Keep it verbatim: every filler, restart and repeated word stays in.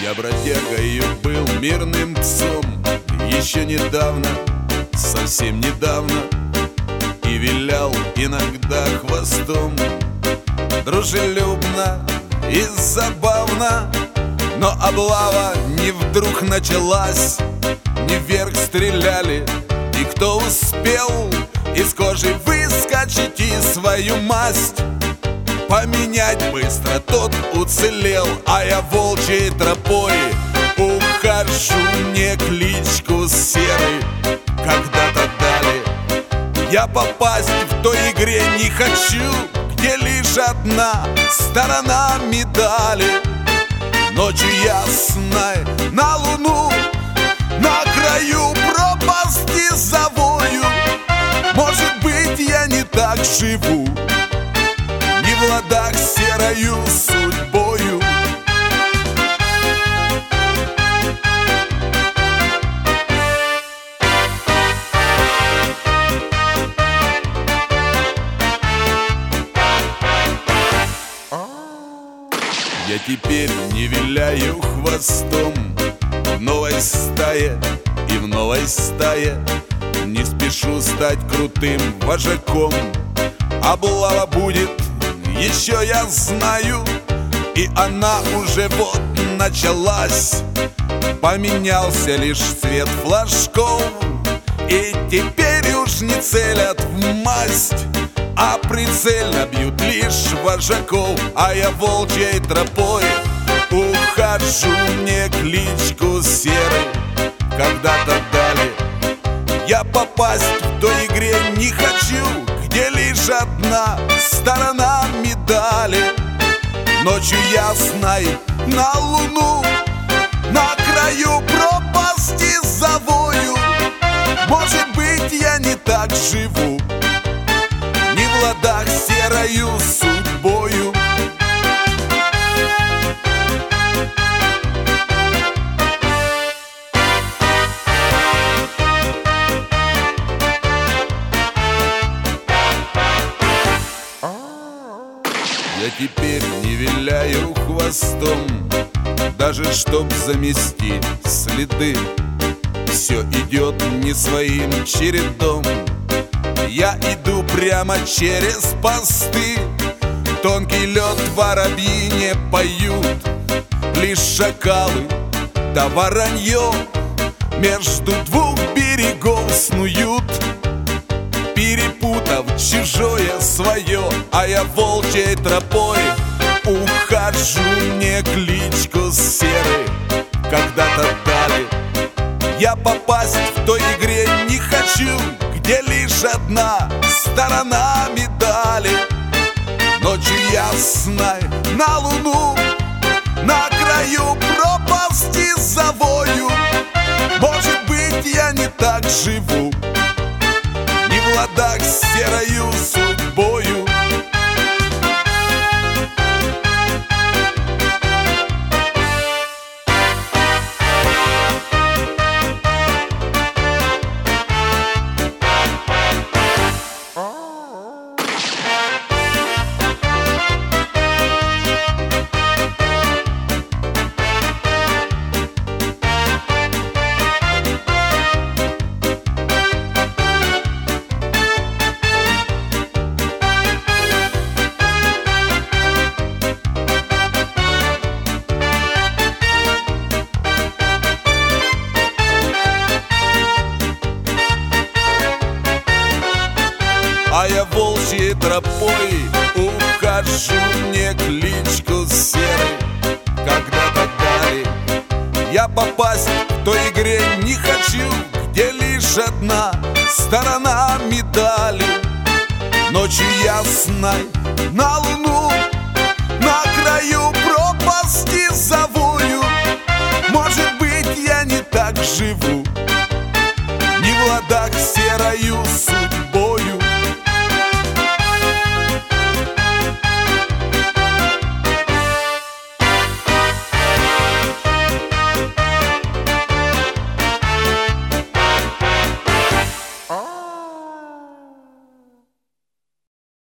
Я бродягою был мирным псом еще недавно, совсем недавно, и вилял иногда хвостом. Дружелюбно и забавно, но облава не вдруг началась. Не вверх стреляли, и кто успел из кожи выскочить и свою масть поменять быстро, тот уцелел. А я волчьей тропой ухожу, мне кличку Серый когда-то дали. Я попасть в той игре не хочу, где лишь одна сторона медали. Ночью ясной на луну, на краю пропасти завою. Может быть, я не так живу, не в ладах с серою судьбою. Я теперь не виляю хвостом в новой стае и в новой стае. Не спешу стать крутым вожаком. Облава будет, еще я знаю, и она уже вот началась. Поменялся лишь цвет флажков, и теперь уж не целят в масть, а прицельно бьют лишь вожаков. А я волчьей тропой ухожу, мне кличку Серый когда-то дали. Я попасть в той игре не хочу, где лишь одна сторона медали. Ночью ясной на луну, на краю пропасти завою. Может быть, я не так живу, не в ладах с серою судьбою. Я теперь не виляю хвостом, даже чтоб замести следы. Все идет не своим чередом. Я иду прямо через посты. Тонкий лед воробьи не поют, лишь шакалы да воронье между двух берегов снуют, перепутав чужое свое. А я волчьей тропой ухожу, мне кличку Серый когда-то дали. Я попасть в той игре не хочу, где лишь одна сторона медали. Ночью ясной на луну, на краю пропасти завою. Может быть, я не так живу, не в ладах с серою судьбою. А я волчьей тропой ухожу, мне кличку Серый когда-то дали. Я попасть в той игре не хочу, где лишь одна сторона медали. Ночью ясной на луну,